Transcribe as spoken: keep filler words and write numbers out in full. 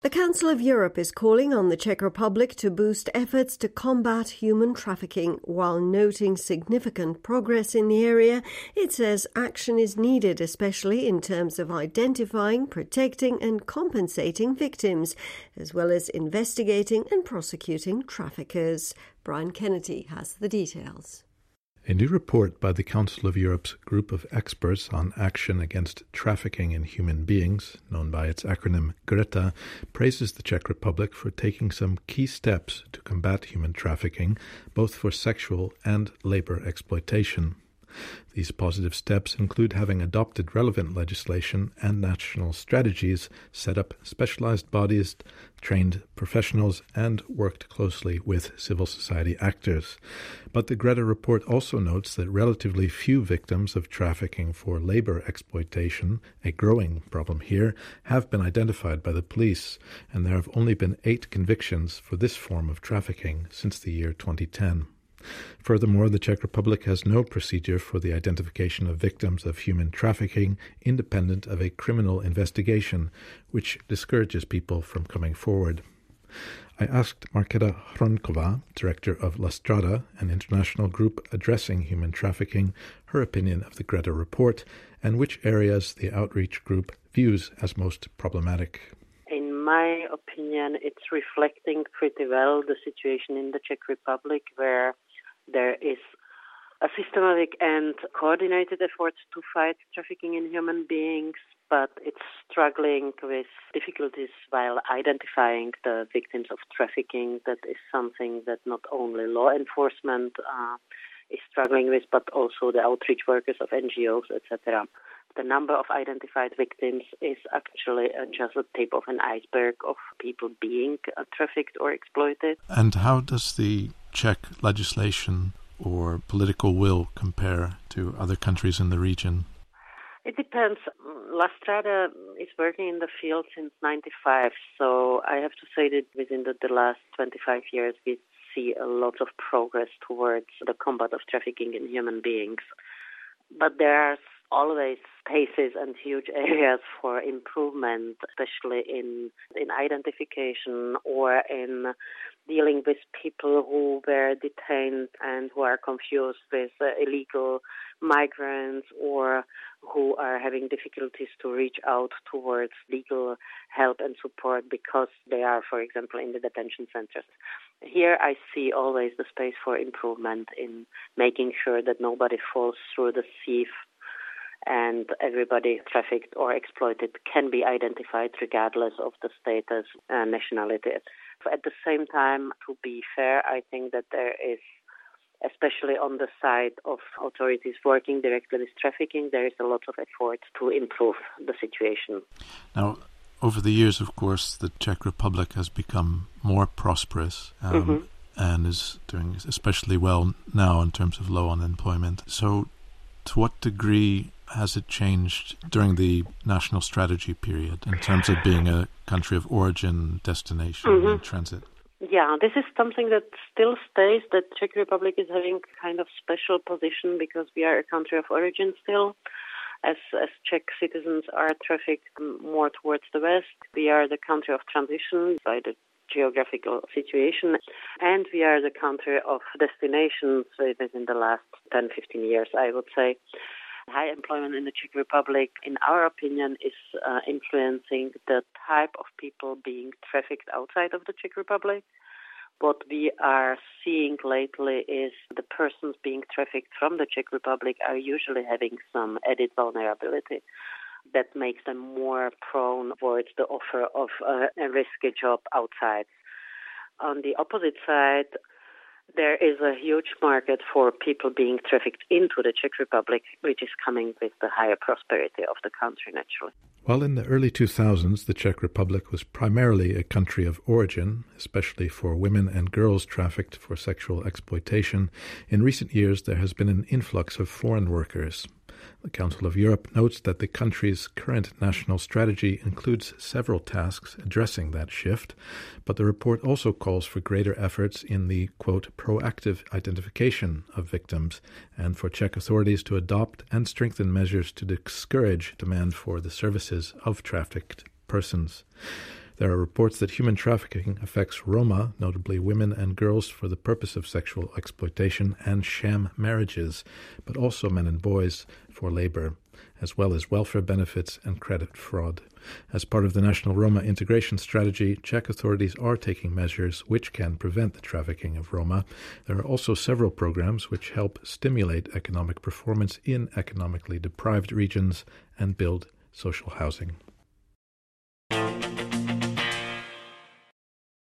The Council of Europe is calling on the Czech Republic to boost efforts to combat human trafficking. While noting significant progress in the area, it says action is needed, especially in terms of identifying, protecting and compensating victims, as well as investigating and prosecuting traffickers. Brian Kennedy has the details. A new report by the Council of Europe's Group of Experts on Action Against Trafficking in Human Beings, known by its acronym GRETA, praises the Czech Republic for taking some key steps to combat human trafficking, both for sexual and labor exploitation. These positive steps include having adopted relevant legislation and national strategies, set up specialized bodies, trained professionals, and worked closely with civil society actors. But the GRETA report also notes that relatively few victims of trafficking for labor exploitation, a growing problem here, have been identified by the police, and there have only been eight convictions for this form of trafficking since the year twenty ten. Furthermore, the Czech Republic has no procedure for the identification of victims of human trafficking independent of a criminal investigation, which discourages people from coming forward. I asked Markéta Hronkova, director of La Strada, an international group addressing human trafficking, her opinion of the GRETA report and which areas the outreach group views as most problematic. In my opinion, it's reflecting pretty well the situation in the Czech Republic, where there is a systematic and coordinated effort to fight trafficking in human beings, but it's struggling with difficulties while identifying the victims of trafficking. That is something that not only law enforcement uh, is struggling with, but also the outreach workers of N G Os, et cetera. The number of identified victims is actually uh, just the tip of an iceberg of people being uh, trafficked or exploited. And how does the Czech legislation or political will compare to other countries in the region? It depends. La Strada is working in the field since ninety-five, so I have to say that within the, the last twenty-five years we see a lot of progress towards the combat of trafficking in human beings. But there are always spaces and huge areas for improvement, especially in in identification or in dealing with people who were detained and who are confused with uh, illegal migrants or who are having difficulties to reach out towards legal help and support because they are, for example, in the detention centers. Here I see always the space for improvement in making sure that nobody falls through the sieve and everybody trafficked or exploited can be identified regardless of the status and nationality. At the same time, to be fair, I think that there is, especially on the side of authorities working directly with trafficking, there is a lot of effort to improve the situation. Now, over the years, of course, the Czech Republic has become more prosperous um, mm-hmm. and is doing especially well now in terms of low unemployment. So to what degree has it changed during the national strategy period in terms of being a country of origin, destination, mm-hmm. and transit? Yeah, this is something that still stays, that Czech Republic is having kind of special position because we are a country of origin still. As, as Czech citizens are trafficked more towards the west, we are the country of transition by the geographical situation, and we are the country of destinations within the last ten to fifteen years, I would say. High employment in the Czech Republic, in our opinion, is uh, influencing the type of people being trafficked outside of the Czech Republic. What we are seeing lately is the persons being trafficked from the Czech Republic are usually having some added vulnerability that makes them more prone towards the offer of uh, a risky job outside. On the opposite side, there is a huge market for people being trafficked into the Czech Republic, which is coming with the higher prosperity of the country, naturally. While in the early two thousands, the Czech Republic was primarily a country of origin, especially for women and girls trafficked for sexual exploitation, in recent years there has been an influx of foreign workers. The Council of Europe notes that the country's current national strategy includes several tasks addressing that shift, but the report also calls for greater efforts in the, quote, proactive identification of victims and for Czech authorities to adopt and strengthen measures to discourage demand for the services of trafficked persons. There are reports that human trafficking affects Roma, notably women and girls for the purpose of sexual exploitation and sham marriages, but also men and boys for labor, as well as welfare benefits and credit fraud. As part of the National Roma Integration Strategy, Czech authorities are taking measures which can prevent the trafficking of Roma. There are also several programs which help stimulate economic performance in economically deprived regions and build social housing.